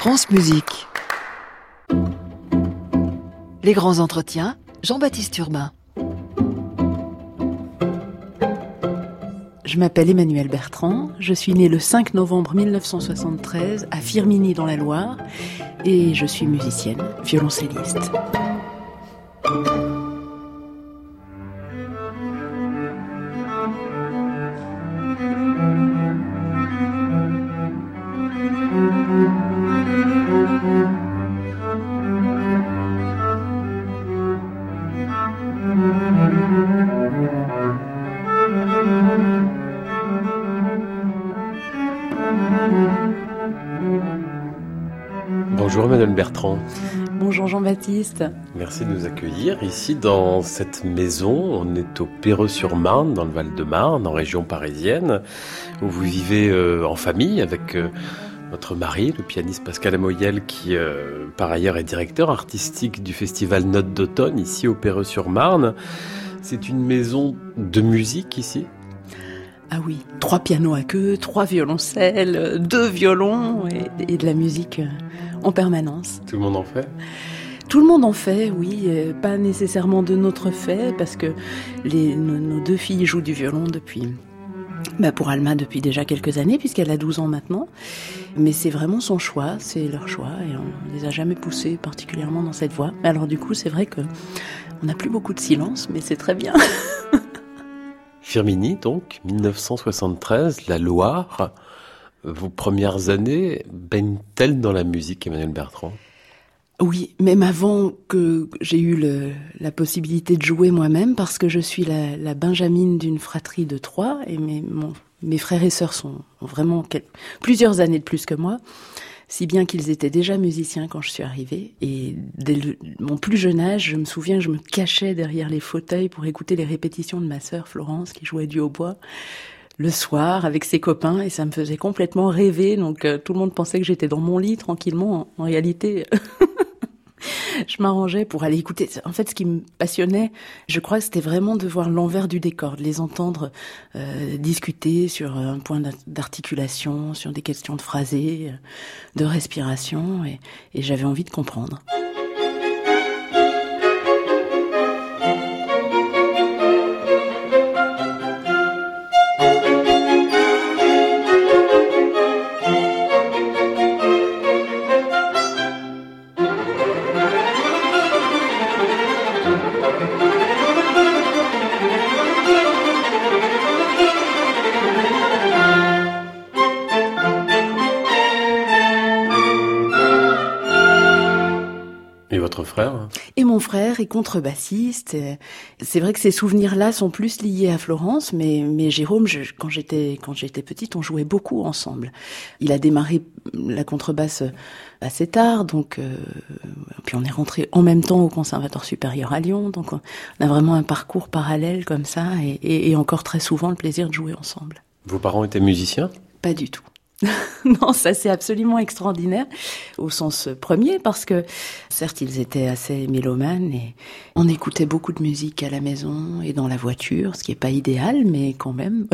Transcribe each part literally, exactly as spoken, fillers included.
France Musique. Les grands entretiens, Jean-Baptiste Urbain. Je m'appelle Emmanuelle Bertrand, je suis née le cinq novembre mille neuf cent soixante-treize à Firminy dans la Loire et je suis musicienne, violoncelliste. Bonjour Emmanuelle Bertrand. Bonjour Jean-Baptiste. Merci de nous accueillir ici dans cette maison. On est au Perreux-sur-Marne, dans le Val-de-Marne, en région parisienne, où vous vivez euh, en famille avec euh, votre mari, le pianiste Pascal Amoyel, qui euh, par ailleurs est directeur artistique du festival Notes d'automne ici au Perreux-sur-Marne. C'est une maison de musique ici ? Ah oui, trois pianos à queue, trois violoncelles, deux violons et, et de la musique en permanence. Tout le monde en fait ? Tout le monde en fait, oui, pas nécessairement de notre fait, parce que les, nos, nos deux filles jouent du violon depuis, bah pour Alma depuis déjà quelques années, puisqu'elle a douze ans maintenant. Mais c'est vraiment son choix, c'est leur choix, et on les a jamais poussés particulièrement dans cette voie. Alors du coup, c'est vrai que on n'a plus beaucoup de silence, mais c'est très bien. Firminy, donc, mille neuf cent soixante-treize, la Loire. Vos premières années baignent-elles dans la musique, Emmanuelle Bertrand ? Oui, même avant que j'ai eu le, la possibilité de jouer moi-même, parce que je suis la, la benjamine d'une fratrie de trois, et mes, mon, mes frères et sœurs sont ont vraiment quel, plusieurs années de plus que moi, si bien qu'ils étaient déjà musiciens quand je suis arrivée. Et dès le, mon plus jeune âge, je me souviens, je me cachais derrière les fauteuils pour écouter les répétitions de ma sœur Florence, qui jouait du hautbois, le soir avec ses copains, et ça me faisait complètement rêver. Donc euh, tout le monde pensait que j'étais dans mon lit tranquillement. En, en réalité, je m'arrangeais pour aller écouter. En fait, ce qui me passionnait, je crois que c'était vraiment de voir l'envers du décor, de les entendre euh, discuter sur un point d'articulation, sur des questions de phrasé, de respiration, et, et j'avais envie de comprendre. Et votre frère ? Et mon frère est contrebassiste. C'est vrai que ces souvenirs-là sont plus liés à Florence, mais, mais Jérôme, je, quand j'étais, quand j'étais petite, on jouait beaucoup ensemble. Il a démarré la contrebasse assez tard, donc, euh, puis on est rentré en même temps au Conservatoire supérieur à Lyon, donc on a vraiment un parcours parallèle comme ça, et, et, et encore très souvent le plaisir de jouer ensemble. Vos parents étaient musiciens ? Pas du tout. Non, ça c'est absolument extraordinaire au sens premier, parce que certes ils étaient assez mélomanes et on écoutait beaucoup de musique à la maison et dans la voiture, ce qui est pas idéal, mais quand même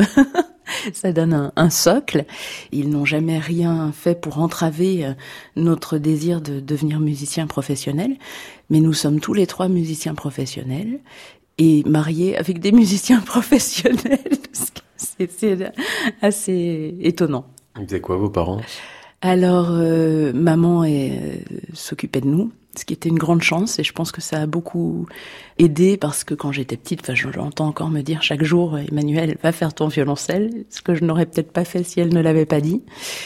ça donne un, un socle. Ils n'ont jamais rien fait pour entraver notre désir de devenir musicien professionnel, mais nous sommes tous les trois musiciens professionnels et mariés avec des musiciens professionnels. C'est, c'est assez étonnant. Ils faisaient quoi, vos parents ? Alors, euh, maman est, euh, s'occupait de nous, ce qui était une grande chance, et je pense que ça a beaucoup aidé, parce que quand j'étais petite, enfin, j'entends encore me dire chaque jour, Emmanuelle, va faire ton violoncelle, ce que je n'aurais peut-être pas fait si elle ne l'avait pas dit.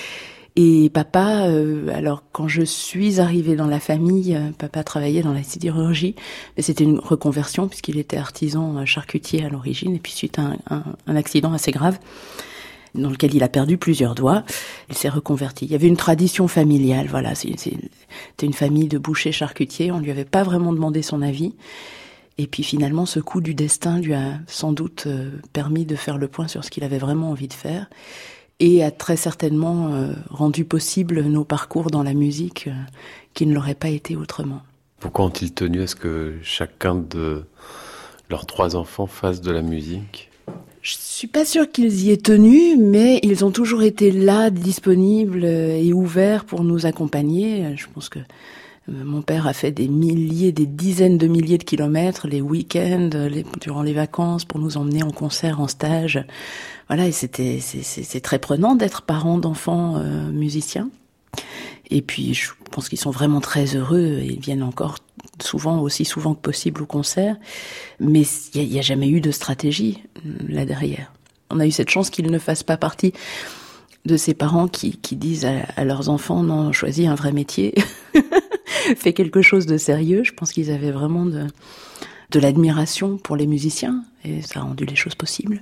Et papa, euh, alors quand je suis arrivée dans la famille, euh, papa travaillait dans la sidérurgie, mais c'était une reconversion puisqu'il était artisan charcutier à l'origine, et puis suite à un, un, un accident assez grave, dans lequel il a perdu plusieurs doigts, il s'est reconverti. Il y avait une tradition familiale, voilà, c'est, c'est, c'était une famille de bouchers charcutiers, on lui avait pas vraiment demandé son avis. Et puis finalement, ce coup du destin lui a sans doute euh, permis de faire le point sur ce qu'il avait vraiment envie de faire, et a très certainement euh, rendu possible nos parcours dans la musique euh, qui ne l'auraient pas été autrement. Pourquoi ont-ils tenu à ce que chacun de leurs trois enfants fasse de la musique ? Je suis pas sûre qu'ils y aient tenu, mais ils ont toujours été là, disponibles et ouverts pour nous accompagner. Je pense que mon père a fait des milliers, des dizaines de milliers de kilomètres, les week-ends, les, durant les vacances, pour nous emmener en concert, en stage. Voilà, et c'était, c'est, c'est, c'est très prenant d'être parent d'enfants euh, musiciens. Et puis, je pense qu'ils sont vraiment très heureux et ils viennent encore souvent, aussi souvent que possible au concert. Mais il n'y a, a jamais eu de stratégie là derrière. On a eu cette chance qu'ils ne fassent pas partie de ces parents qui, qui disent à, à leurs enfants, non, choisis un vrai métier, fais quelque chose de sérieux. Je pense qu'ils avaient vraiment de, de l'admiration pour les musiciens et ça a rendu les choses possibles.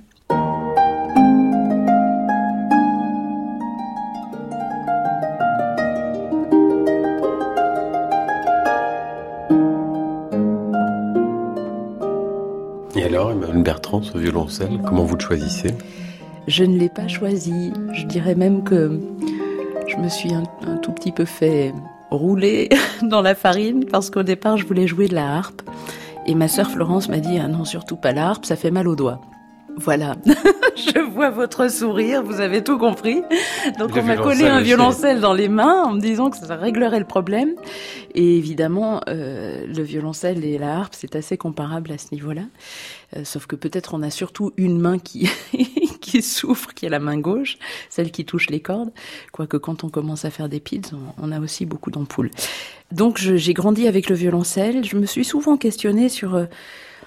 Et alors, Emmanuelle Bertrand, ce violoncelle, comment vous le choisissez ? Je ne l'ai pas choisi. Je dirais même que je me suis un, un tout petit peu fait rouler dans la farine parce qu'au départ, je voulais jouer de la harpe. Et ma sœur Florence m'a dit « Ah non, surtout pas la harpe, ça fait mal aux doigts ». Voilà, je vois votre sourire, vous avez tout compris. Donc le on m'a collé un violoncelle dans les mains en me disant que ça réglerait le problème. Et évidemment, euh, le violoncelle et la harpe, c'est assez comparable à ce niveau-là. Euh, sauf que peut-être on a surtout une main qui qui souffre, qui est la main gauche, celle qui touche les cordes. Quoique quand on commence à faire des pids, on, on a aussi beaucoup d'ampoules. Donc je, j'ai grandi avec le violoncelle. Je me suis souvent questionnée sur... Euh,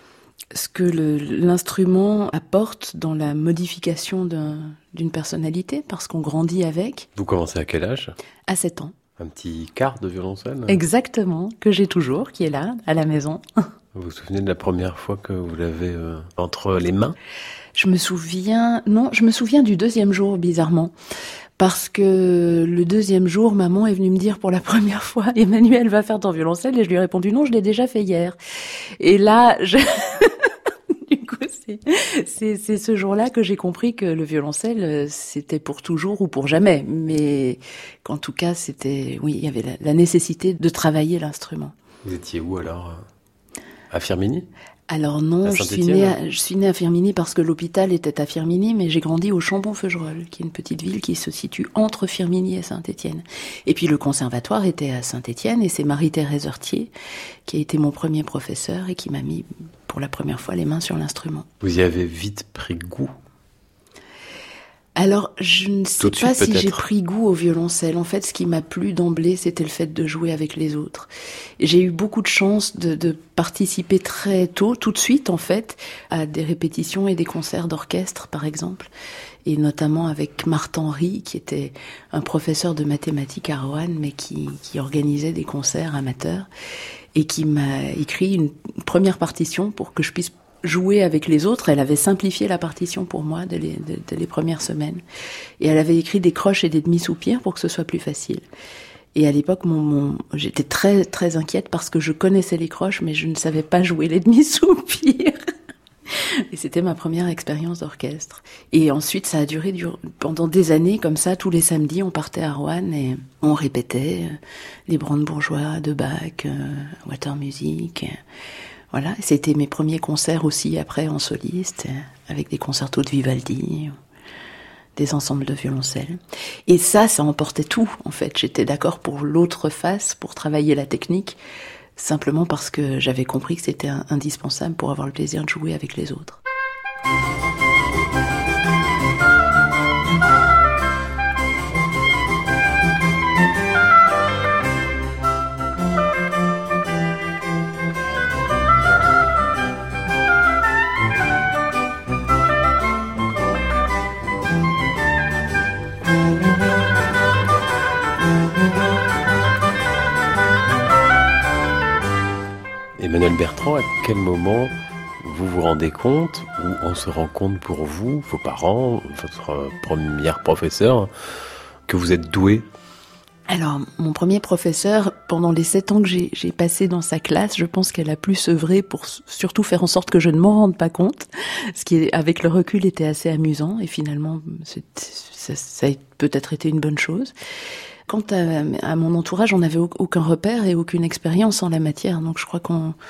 ce que le, l'instrument apporte dans la modification d'un, d'une personnalité, parce qu'on grandit avec. Vous commencez à quel âge ? À sept ans. Un petit quart de violoncelle ? Exactement, que j'ai toujours, qui est là, à la maison. Vous vous souvenez de la première fois que vous l'avez euh, entre les mains ? Je me souviens... Non, je me souviens du deuxième jour, bizarrement. Parce que le deuxième jour, maman est venue me dire pour la première fois « Emmanuelle va faire ton violoncelle » et je lui ai répondu « Non, je l'ai déjà fait hier ». Et là, je... du coup, c'est, c'est, c'est ce jour-là que j'ai compris que le violoncelle, c'était pour toujours ou pour jamais. Mais qu'en tout cas, c'était... Oui, il y avait la, la nécessité de travailler l'instrument. Vous étiez où alors ? À Firminy ? Alors non, je suis, née à, je suis née à Firminy parce que l'hôpital était à Firminy, mais j'ai grandi au Chambon-Feugerolles, qui est une petite ville qui se situe entre Firminy et Saint-Étienne. Et puis le conservatoire était à Saint-Étienne, et c'est Marie-Thérèse Heurtier qui a été mon premier professeur et qui m'a mis pour la première fois les mains sur l'instrument. Vous y avez vite pris goût ? Alors, je ne sais Tout pas suite, si peut-être. j'ai pris goût au violoncelle. En fait, ce qui m'a plu d'emblée, c'était le fait de jouer avec les autres. J'ai eu beaucoup de chance de, de participer très tôt, tout de suite en fait, à des répétitions et des concerts d'orchestre, par exemple. Et notamment avec Marthe Henry, qui était un professeur de mathématiques à Roanne, mais qui, qui organisait des concerts amateurs, et qui m'a écrit une première partition pour que je puisse jouer avec les autres. Elle avait simplifié la partition pour moi dès les, dès, dès les premières semaines. Et elle avait écrit des croches et des demi-soupirs pour que ce soit plus facile. Et à l'époque, mon, mon, j'étais très, très inquiète parce que je connaissais les croches, mais je ne savais pas jouer les demi-soupirs. Et c'était ma première expérience d'orchestre. Et ensuite, ça a duré dur, pendant des années, comme ça, tous les samedis, on partait à Roanne et on répétait euh, les brandebourgeois de Bach, euh, Water Music. Euh, Voilà, c'était mes premiers concerts aussi après en soliste, avec des concertos de Vivaldi, des ensembles de violoncelle. Et ça, ça emportait tout, en fait. J'étais d'accord pour l'autre face, pour travailler la technique, simplement parce que j'avais compris que c'était indispensable pour avoir le plaisir de jouer avec les autres. Emmanuelle Bertrand, à quel moment vous vous rendez compte, ou on se rend compte pour vous, vos parents, votre première professeure, que vous êtes doué ? Alors, mon premier professeur, pendant les sept ans que j'ai, j'ai passé dans sa classe, je pense qu'elle a plus œuvré pour surtout faire en sorte que je ne m'en rende pas compte, ce qui, avec le recul, était assez amusant, et finalement, c'est, ça, ça a peut-être été une bonne chose. Quant à, à mon entourage, on n'avait aucun repère et aucune expérience en la matière, donc je crois qu'on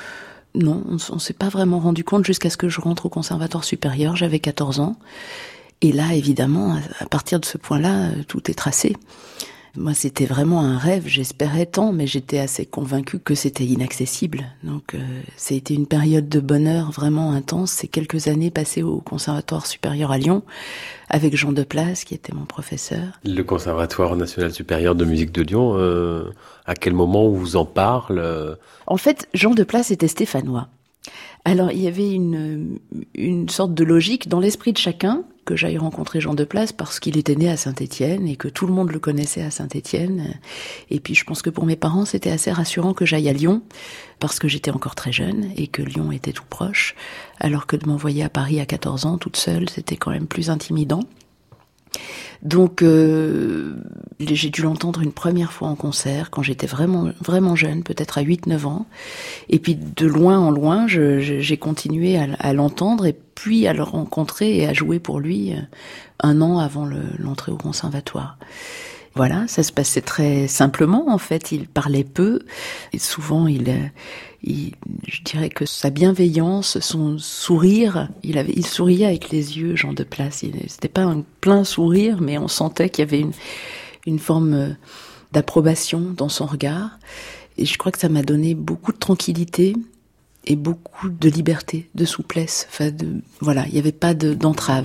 Non, on, on s'est pas vraiment rendu compte jusqu'à ce que je rentre au conservatoire supérieur, j'avais quatorze ans. Et là, évidemment, à partir de ce point-là, tout est tracé. Moi, c'était vraiment un rêve, j'espérais tant, mais j'étais assez convaincue que c'était inaccessible. Donc, euh, ça a été une période de bonheur vraiment intense. Ces quelques années passées au Conservatoire supérieur à Lyon, avec Jean Deplace, qui était mon professeur. Le Conservatoire national supérieur de musique de Lyon, euh, à quel moment on vous en parle euh... En fait, Jean Deplace était stéphanois. Alors, il y avait une, une sorte de logique dans l'esprit de chacun que j'aille rencontrer Jean Deplace parce qu'il était né à Saint-Étienne et que tout le monde le connaissait à Saint-Étienne. Et puis, je pense que pour mes parents, c'était assez rassurant que j'aille à Lyon parce que j'étais encore très jeune et que Lyon était tout proche. Alors que de m'envoyer à Paris à quatorze ans, toute seule, c'était quand même plus intimidant. Donc, euh, j'ai dû l'entendre une première fois en concert, quand j'étais vraiment vraiment jeune, peut-être à huit neuf ans. Et puis, de loin en loin, je, je, j'ai continué à, à l'entendre et puis à le rencontrer et à jouer pour lui un an avant le, l'entrée au conservatoire. Voilà, ça se passait très simplement, en fait. Il parlait peu et souvent, il... Il, je dirais que sa bienveillance, son sourire, il avait, il souriait avec les yeux, Jean Deplace. Il, c'était pas un plein sourire, mais on sentait qu'il y avait une, une forme d'approbation dans son regard. Et je crois que ça m'a donné beaucoup de tranquillité et beaucoup de liberté, de souplesse. Enfin, de, voilà, il n'y avait pas de, d'entrave.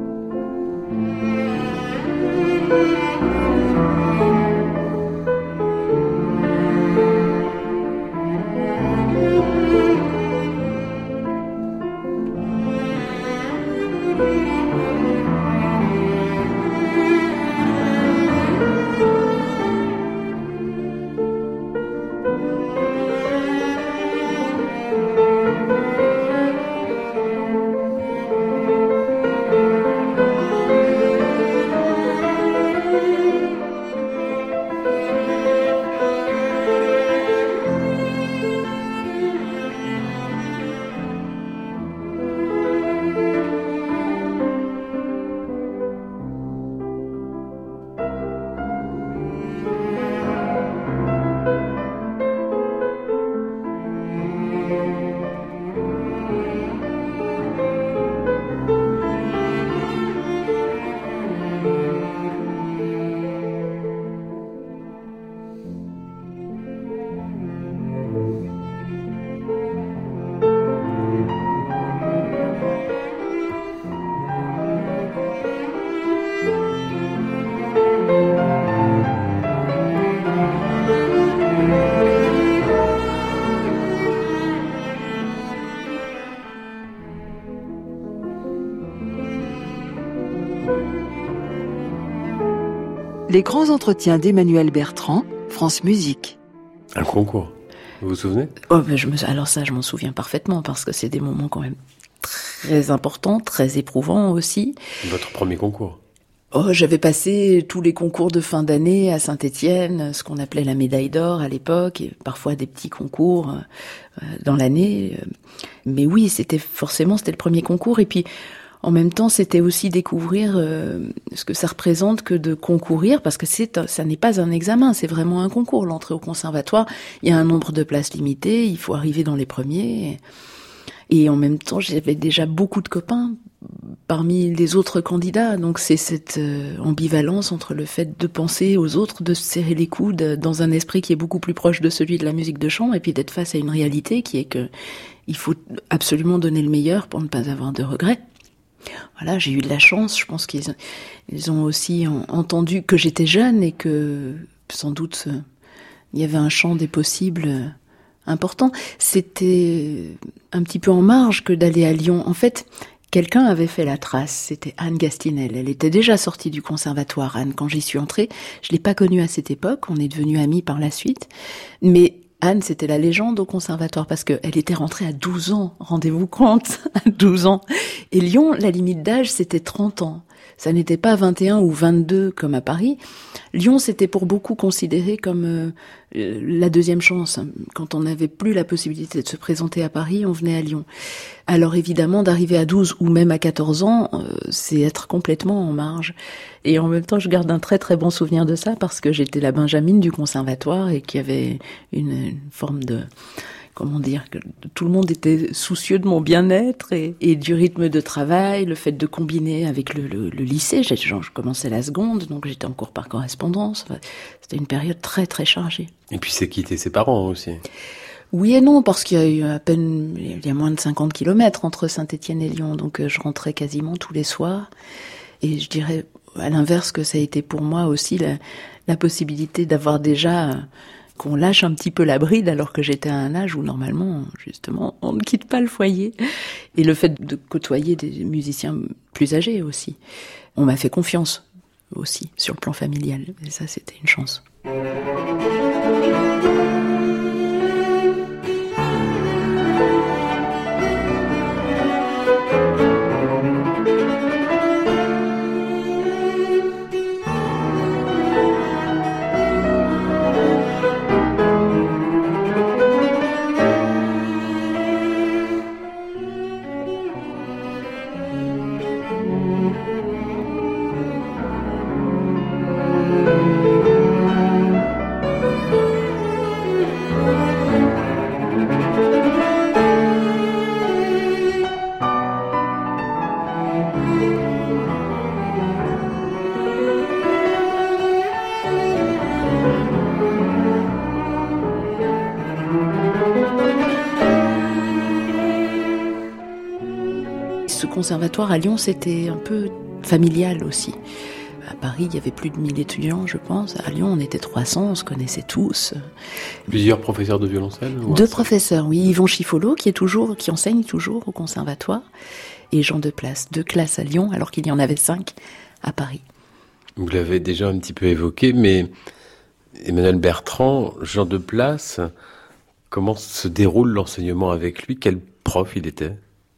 Les grands entretiens d'Emmanuel Bertrand, France Musique. Un concours, vous vous souvenez ? Oh, ben je me, alors ça, je m'en souviens parfaitement, parce que c'est des moments quand même très importants, très éprouvants aussi. Votre premier concours ? Oh, j'avais passé tous les concours de fin d'année à Saint-Étienne, ce qu'on appelait la médaille d'or à l'époque, et parfois des petits concours euh, dans l'année. Mais oui, c'était forcément, c'était le premier concours, et puis en même temps, c'était aussi découvrir euh, ce que ça représente que de concourir, parce que c'est, ça n'est pas un examen, c'est vraiment un concours. L'entrée au conservatoire, il y a un nombre de places limité, il faut arriver dans les premiers. Et, et en même temps, j'avais déjà beaucoup de copains parmi les autres candidats. Donc c'est cette euh, ambivalence entre le fait de penser aux autres, de se serrer les coudes dans un esprit qui est beaucoup plus proche de celui de la musique de chambre, et puis d'être face à une réalité qui est que il faut absolument donner le meilleur pour ne pas avoir de regrets. Voilà, j'ai eu de la chance. Je pense qu'ils ils ont aussi entendu que j'étais jeune et que sans doute il y avait un champ des possibles important. C'était un petit peu en marge que d'aller à Lyon. En fait, quelqu'un avait fait la trace. C'était Anne Gastinel. Elle était déjà sortie du conservatoire, Anne, quand j'y suis entrée. Je l'ai pas connue à cette époque. On est devenus amis par la suite. Mais Anne, c'était la légende au conservatoire parce qu'elle était rentrée à douze ans, rendez-vous compte, à douze ans. Et Lyon, la limite d'âge, c'était trente ans. Ça n'était pas vingt et un ou vingt-deux comme à Paris. Lyon, c'était pour beaucoup considéré comme euh, la deuxième chance. Quand on n'avait plus la possibilité de se présenter à Paris, on venait à Lyon. Alors évidemment, d'arriver à douze ou même à quatorze ans, euh, c'est être complètement en marge. Et en même temps, je garde un très très bon souvenir de ça parce que j'étais la benjamine du conservatoire et qu'il y avait une, une forme de comment dire, que tout le monde était soucieux de mon bien-être et, et du rythme de travail, le fait de combiner avec le, le, le lycée. J'ai, genre, je commençais la seconde, donc j'étais en cours par correspondance. Enfin, c'était une période très très chargée. Et puis c'est quitter ses parents aussi. Oui et non, parce qu'il y a eu à peine, il y a moins de cinquante kilomètres entre Saint-Étienne et Lyon, donc je rentrais quasiment tous les soirs. Et je dirais, à l'inverse, que ça a été pour moi aussi la, la possibilité d'avoir déjà, qu'on lâche un petit peu la bride, alors que j'étais à un âge où normalement, justement, on ne quitte pas le foyer. Et le fait de côtoyer des musiciens plus âgés aussi. On m'a fait confiance aussi, sur le plan familial. Et ça, c'était une chance. Ce conservatoire à Lyon, c'était un peu familial aussi. À Paris, il y avait plus de mille étudiants, je pense. À Lyon, on était trois cents, on se connaissait tous. Plusieurs professeurs de violoncelle? Deux professeurs, oui. Yvon Chiffolo, qui est toujours, qui enseigne toujours au conservatoire, et Jean Deplace. Deux classes à Lyon, alors qu'il y en avait cinq à Paris. Vous l'avez déjà un petit peu évoqué, mais Emmanuel Bertrand, Jean Deplace, comment se déroule l'enseignement avec lui? Quel prof il était?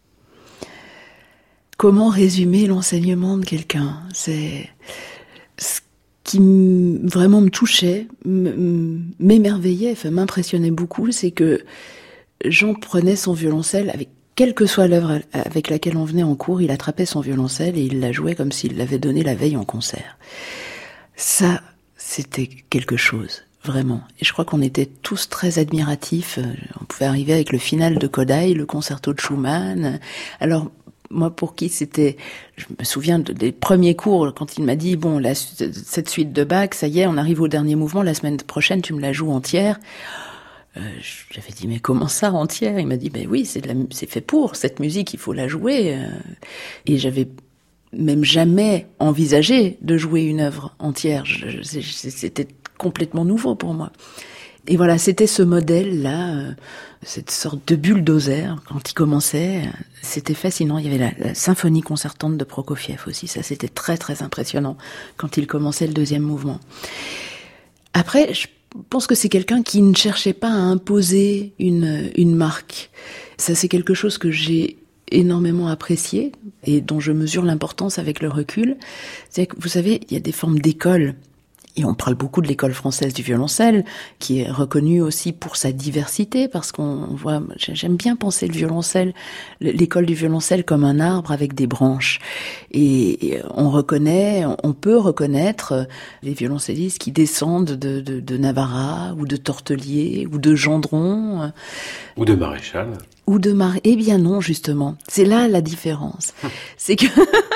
Comment résumer l'enseignement de quelqu'un? C'est ce qui m- vraiment me touchait, m- m'émerveillait, enfin, m'impressionnait beaucoup, c'est que Jean prenait son violoncelle avec quelle que soit l'œuvre avec laquelle on venait en cours, il attrapait son violoncelle et il la jouait comme s'il l'avait donné la veille en concert. Ça, c'était quelque chose, vraiment. Et je crois qu'on était tous très admiratifs. On pouvait arriver avec le final de Kodály, le concerto de Schumann. Alors, moi, pour qui c'était, je me souviens des premiers cours, quand il m'a dit, bon, la, cette suite de Bach, ça y est, on arrive au dernier mouvement, la semaine prochaine, tu me la joues entière. Euh, j'avais dit, mais comment ça, entière? Il m'a dit, ben oui, c'est, de la, c'est fait pour, cette musique, il faut la jouer. Et j'avais même jamais envisagé de jouer une œuvre entière. Je, je, c'était complètement nouveau pour moi. Et voilà, c'était ce modèle-là, euh, cette sorte de bulldozer, quand il commençait, euh, c'était fascinant. Il y avait la, la symphonie concertante de Prokofiev aussi, ça c'était très très impressionnant, quand il commençait le deuxième mouvement. Après, je pense que c'est quelqu'un qui ne cherchait pas à imposer une, une marque. Ça, c'est quelque chose que j'ai énormément apprécié, et dont je mesure l'importance avec le recul. C'est que, vous savez, il y a des formes d'écoles. Et on parle beaucoup de l'école française du violoncelle, qui est reconnue aussi pour sa diversité, parce qu'on voit, j'aime bien penser le violoncelle, l'école du violoncelle comme un arbre avec des branches. Et on reconnaît, on peut reconnaître les violoncellistes qui descendent de, de, de Navarra, ou de Tortelier, ou de Gendron. Ou de Maréchal. Ou de Mar... Eh bien non, justement. C'est là la différence. C'est que...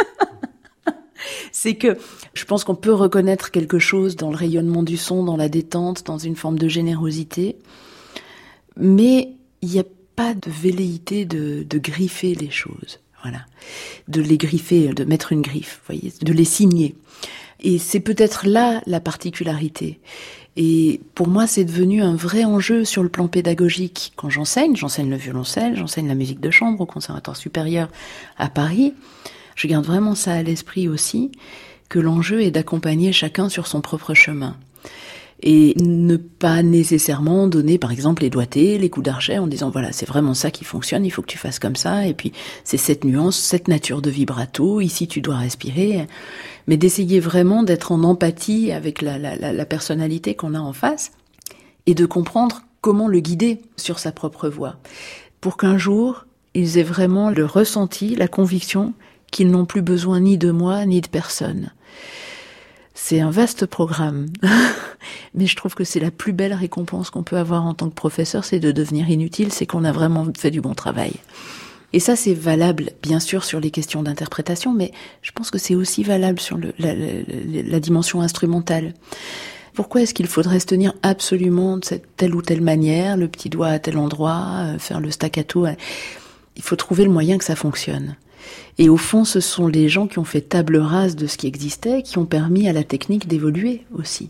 C'est que je pense qu'on peut reconnaître quelque chose dans le rayonnement du son, dans la détente, dans une forme de générosité, mais il n'y a pas de velléité de, de griffer les choses, voilà, de les griffer, de mettre une griffe, vous voyez, de les signer. Et c'est peut-être là la particularité. Et pour moi, c'est devenu un vrai enjeu sur le plan pédagogique. Quand j'enseigne, j'enseigne le violoncelle, j'enseigne la musique de chambre au Conservatoire supérieur à Paris. Je garde vraiment ça à l'esprit aussi, que l'enjeu est d'accompagner chacun sur son propre chemin. Et ne pas nécessairement donner, par exemple, les doigtés, les coups d'archet, en disant, voilà, c'est vraiment ça qui fonctionne, il faut que tu fasses comme ça, et puis c'est cette nuance, cette nature de vibrato, ici tu dois respirer. Mais d'essayer vraiment d'être en empathie avec la, la, la, la personnalité qu'on a en face, et de comprendre comment le guider sur sa propre voie. Pour qu'un jour, ils aient vraiment le ressenti, la conviction qu'ils n'ont plus besoin ni de moi, ni de personne. C'est un vaste programme. Mais je trouve que c'est la plus belle récompense qu'on peut avoir en tant que professeur, c'est de devenir inutile, c'est qu'on a vraiment fait du bon travail. Et ça, c'est valable, bien sûr, sur les questions d'interprétation, mais je pense que c'est aussi valable sur le, la, la, la dimension instrumentale. Pourquoi est-ce qu'il faudrait se tenir absolument de cette telle ou telle manière, le petit doigt à tel endroit, faire le staccato? Il faut trouver le moyen que ça fonctionne. Et au fond, ce sont les gens qui ont fait table rase de ce qui existait, qui ont permis à la technique d'évoluer aussi.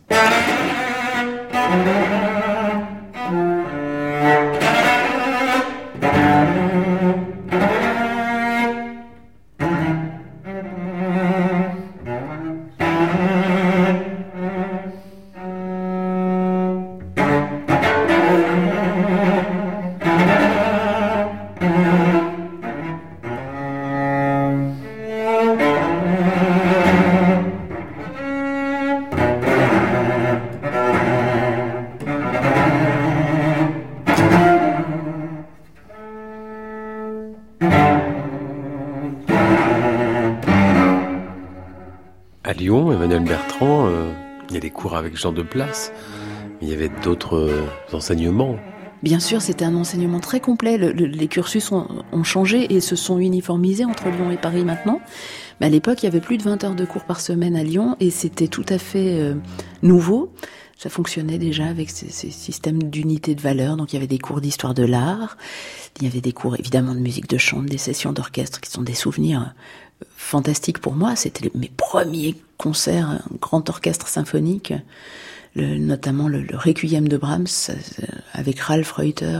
À Lyon, Emmanuelle Bertrand, euh, il y a des cours avec Jean Deplace, mais il y avait d'autres euh, enseignements. Bien sûr, c'était un enseignement très complet. Le, le, les cursus ont, ont changé et se sont uniformisés entre Lyon et Paris maintenant. Mais à l'époque, il y avait plus de vingt heures de cours par semaine à Lyon et c'était tout à fait euh, nouveau. Ça fonctionnait déjà avec ces, ces systèmes d'unité de valeur. Donc il y avait des cours d'histoire de l'art, il y avait des cours évidemment de musique de chambre, des sessions d'orchestre qui sont des souvenirs fantastiques pour moi. C'était mes premiers concerts, un grand orchestre symphonique, le, notamment le, le Requiem de Brahms avec Ralph Reuter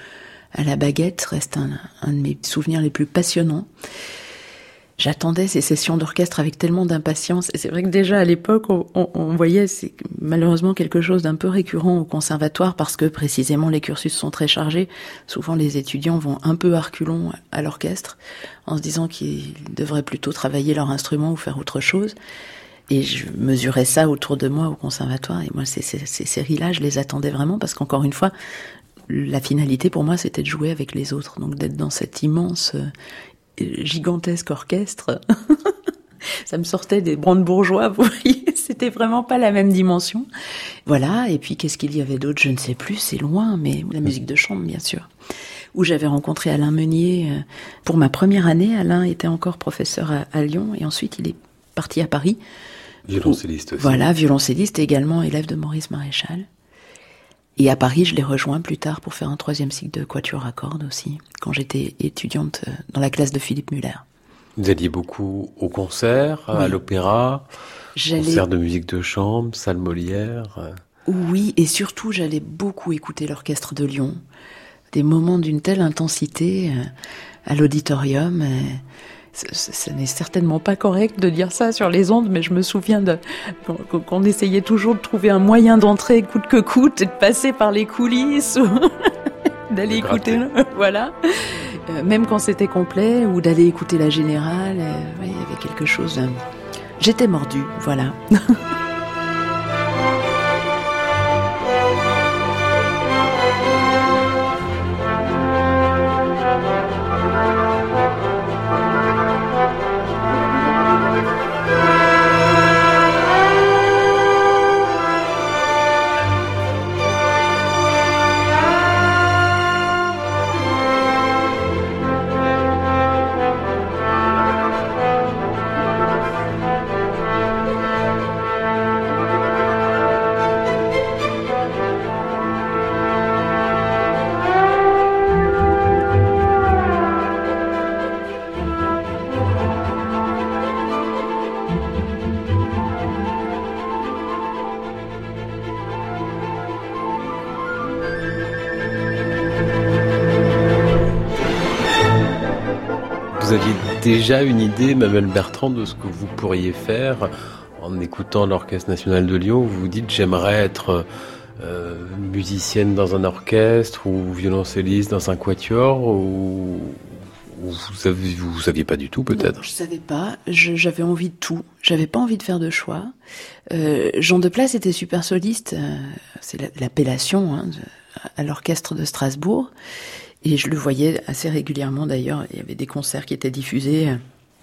à la baguette reste un, un de mes souvenirs les plus passionnants. J'attendais ces sessions d'orchestre avec tellement d'impatience. Et c'est vrai que déjà à l'époque, on, on, on voyait c'est malheureusement quelque chose d'un peu récurrent au conservatoire parce que précisément les cursus sont très chargés. Souvent les étudiants vont un peu à reculons à l'orchestre en se disant qu'ils devraient plutôt travailler leur instrument ou faire autre chose. Et je mesurais ça autour de moi au conservatoire. Et moi, ces, ces, ces séries-là, je les attendais vraiment parce qu'encore une fois, la finalité pour moi, c'était de jouer avec les autres. Donc d'être dans cet immense... gigantesque orchestre. Ça me sortait des brandebourgeois, vous voyez, c'était vraiment pas la même dimension. Voilà, et puis qu'est-ce qu'il y avait d'autre, je ne sais plus, c'est loin, mais la musique de chambre, bien sûr. Où j'avais rencontré Alain Meunier pour ma première année. Alain était encore professeur à, à Lyon, et ensuite il est parti à Paris. Violoncelliste aussi. Voilà, violoncelliste et également élève de Maurice Maréchal. Et à Paris, je l'ai rejoint plus tard pour faire un troisième cycle de quatuor à cordes aussi, quand j'étais étudiante dans la classe de Philippe Muller. Vous alliez beaucoup au concert, oui. À l'opéra, j'allais... concert de musique de chambre, salle Molière. Oui, et surtout, j'allais beaucoup écouter l'orchestre de Lyon. Des moments d'une telle intensité à l'auditorium. Ce n'est certainement pas correct de dire ça sur les ondes, mais je me souviens de, qu'on, qu'on essayait toujours de trouver un moyen d'entrer coûte que coûte, et de passer par les coulisses, ou d'aller écouter, voilà, euh, même quand c'était complet, ou d'aller écouter la générale, euh, ouais, il y avait quelque chose. Euh, j'étais mordue, voilà. Vous aviez déjà une idée, Emmanuelle Bertrand, de ce que vous pourriez faire en écoutant l'Orchestre National de Lyon? Vous vous dites, j'aimerais être euh, musicienne dans un orchestre ou violoncelliste dans un quatuor, ou, ou vous saviez, vous saviez pas du tout peut-être? Non, je savais pas, je, j'avais envie de tout, j'avais pas envie de faire de choix. Euh, Jean Deplace était super soliste, euh, c'est l'appellation hein, de, à l'orchestre de Strasbourg. Et je le voyais assez régulièrement d'ailleurs, il y avait des concerts qui étaient diffusés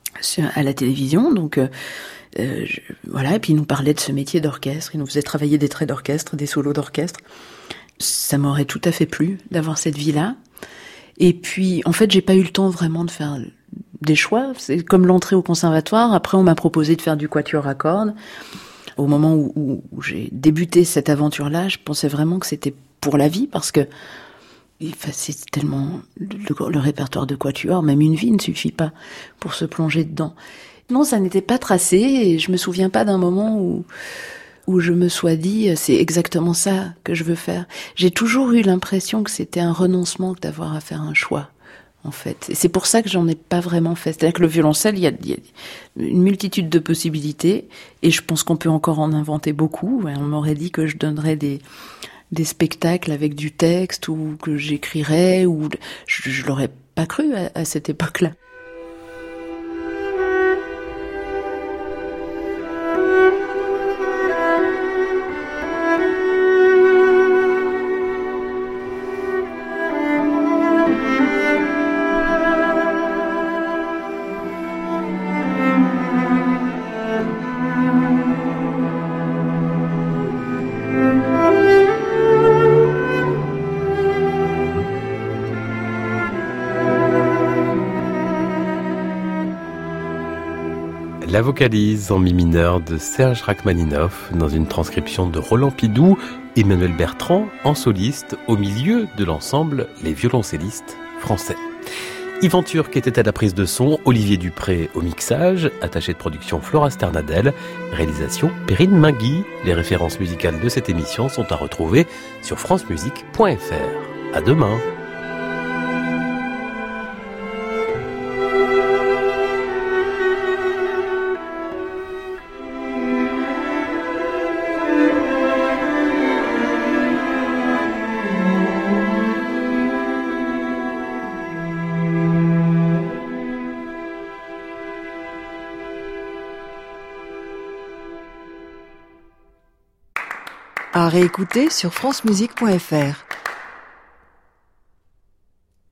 à la télévision, donc euh, euh, je, voilà. Et puis il nous parlait de ce métier d'orchestre, il nous faisait travailler des traits d'orchestre, des solos d'orchestre. Ça m'aurait tout à fait plu d'avoir cette vie-là. Et puis, en fait, j'ai pas eu le temps vraiment de faire des choix. C'est comme l'entrée au conservatoire. Après, on m'a proposé de faire du quatuor à cordes. Au moment où, où, où j'ai débuté cette aventure-là, je pensais vraiment que c'était pour la vie, parce que enfin, c'est tellement le, le répertoire de quatuor, même une vie ne suffit pas pour se plonger dedans. Non, ça n'était pas tracé, et je me souviens pas d'un moment où où je me sois dit, c'est exactement ça que je veux faire. J'ai toujours eu l'impression que c'était un renoncement que d'avoir à faire un choix, en fait. Et c'est pour ça que j'en ai pas vraiment fait. C'est-à-dire que le violoncelle, il y a, il y a une multitude de possibilités, et je pense qu'on peut encore en inventer beaucoup. On m'aurait dit que je donnerais des, des spectacles avec du texte, ou que j'écrirais, ou je, je l'aurais pas cru à, à cette époque-là. La vocalise en mi mineur de Serge Rachmaninoff dans une transcription de Roland Pidoux, Emmanuel Bertrand en soliste au milieu de l'ensemble Les Violoncellistes Français. Yvan Turc était à la prise de son, Olivier Dupré au mixage, attaché de production Flora Sternadel, réalisation Perrine Mingui. Les références musicales de cette émission sont à retrouver sur francemusique point f r. À demain. À réécouter sur francemusique point f r.